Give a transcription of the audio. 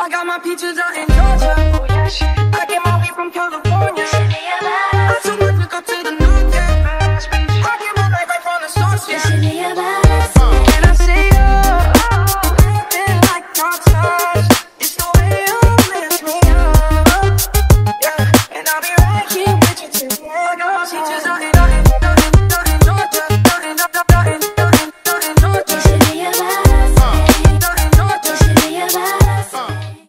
I got my peaches out in Georgia. I get my weed from California. I too much to go to